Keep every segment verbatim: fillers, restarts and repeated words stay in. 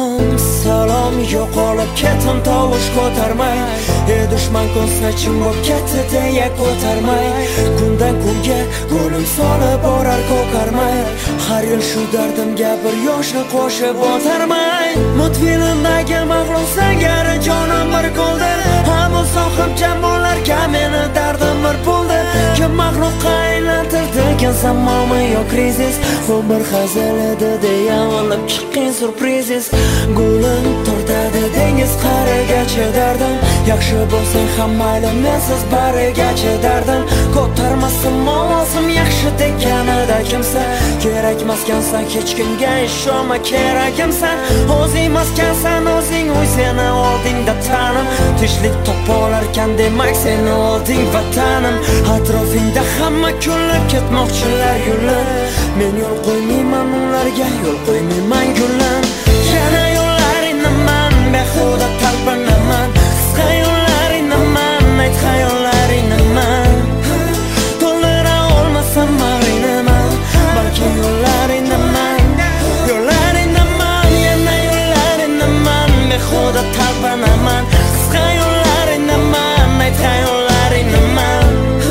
Salom, salom, yo'qolib ketim tovush ko'tarmay, ey dushman ko'rsachim bo'p ketdi deya ko'tarmay, kundan kunga go'lim solib borar ko'karmay, har yil shu dardimga bir yoshni qo'shib o'tarmay. Multfilmdagi mag'lub sangari jonim bir qo'ldi, hamon sohib jamolarga meni dardim bir puldi. Kim mag'lubga aylantirdi ekan zamonmi yo krizis, bu bir hazil edi deya olib chiqqin surprizis. Gulim tortadi dengiz qarigacha dardim, yaxshi bo'lsang ham mayli mensiz barigacha dardim. Ko'tarmasin ovozim yaxshi deganida kimsa, kerakmaskansan hech kimga ishonma keragimsan. O'zing maskansan, o'zing uy, seni oldingda tanim, tinchlik topolarkan demak seni olding vatanim. Atrofingda hamma kulib ketmoqchilar yo'llar, men yo'l qo'ymayman ularga, yo'l qo'ymayman gullar. Yana yo'llaringni man behuda talpinaman, qisqa yo'llaringni man, ayt xayollaringni man. To'ldira olmasam mag'ringni man, balki yo'llaringni man, yo'llaringni man. Yana yo'llaringni man behuda talpinaman, qisqa yo'llaringni man, ayt xayollaringni man.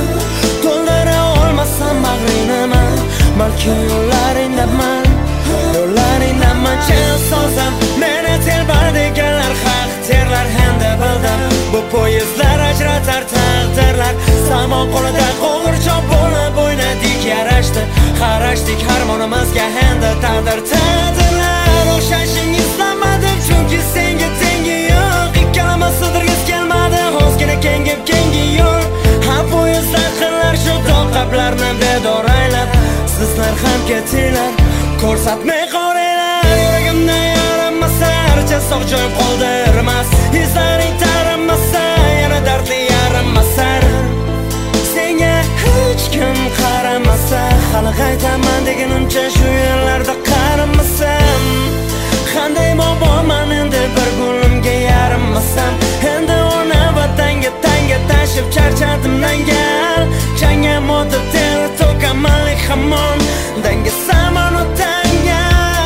To'ldira olmasam mag'ringni man, balki yo'llaringni man, yo'llaringni man. Sozam meni telbar deganlar haq terlar hamda bildim, bu poyezdlar ajratar taqdirlar. Zamon qo'lida qo'g'irchoq bo'lib o'ynadik, yarashdi qarashdik harmonimizga hamda taqdir taqdirlar. O'xshashing istamadim chunki senga tengi yo'q, ikkalamiz sidirgis kelmadi ozgina kengib kengi yo'l. Ha poyezdlar qilar shu toqablarni bedor aylab, sizlar ham ketinglar ko'rsatmay qoraylar. Yuragimda yaramasa archa sog' joy qoldirmas, izlaring tarimasa yana dardli yarimasa, senga hech kim qaramasa, hali qaytaman deganimcha shu yerlarda qarimasam. Qanday boboman endi bir gulimga yarinmasam, endi ona vatanga tanga tashib charchadim dangal. Changa modib ter to'kamanlik hamon danga samonu tanga.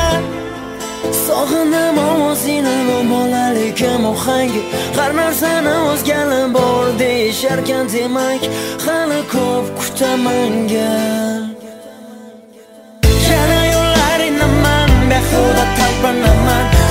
Sog'inam ovozini va bolalikim ohangi, har narsani o'zgani bor deyisharkan demak, hali ko'p kutamanga. Yana yo'llaringni man behuda talpinaman,